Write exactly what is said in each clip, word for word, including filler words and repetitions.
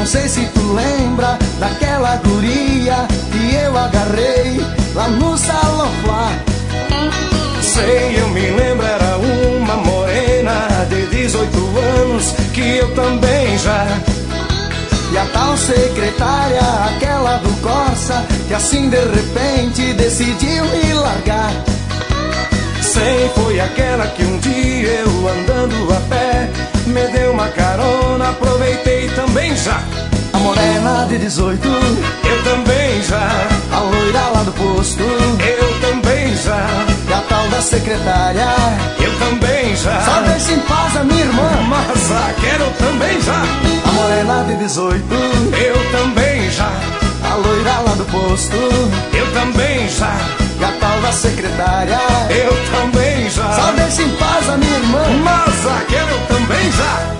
sei se tu lembra daquela guria que eu agarrei lá no salão lá. Sei, eu me lembro, era uma morena de dezoito anos que eu também já. E a tal secretária, aquela do Corsa, que assim de repente decidiu me largar. Sei, foi aquela que um dia eu andando a pé me deu uma carona, aproveitei também já. A morena de dezoito, eu também já. A loira lá do posto, eu também já. E a tal da secretária, eu também já. Só deixa em paz a minha irmã, mas a quero também já. A morena de dezoito, eu também já. A loira lá do posto, eu também já. E a tal da secretária, eu também já. Só deixa em paz a minha irmã, mas a quero também já.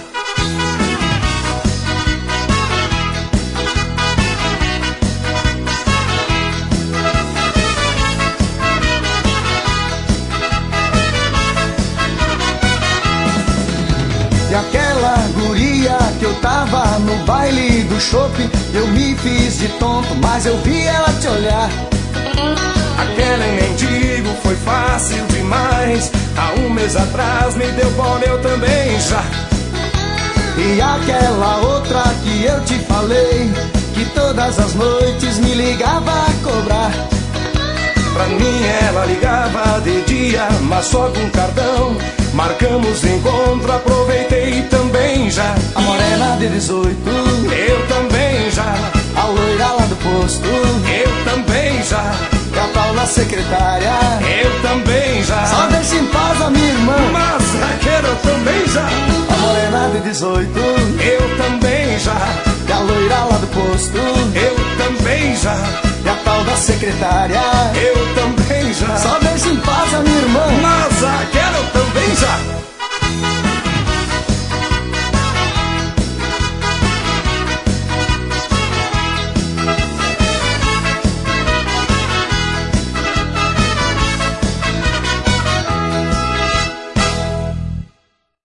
E aquela guria que eu tava no baile do shopping, eu me fiz de tonto, mas eu vi ela te olhar. Aquela em mendigo foi fácil demais. Há um mês atrás me deu bola, eu também já. E aquela outra que eu te falei, que todas as noites me ligava a cobrar. Pra mim ela ligava de dia, mas só com cartão. Marcamos encontro, aproveitei também já. A morena de dezoito, eu também já. A loira lá do posto, eu também já. E a tal da secretária, eu também já. Só deixa em paz a minha irmã, mas Raquel eu também já. A morena de dezoito, eu também já. E a loira lá do posto, eu também já. E a tal da secretária,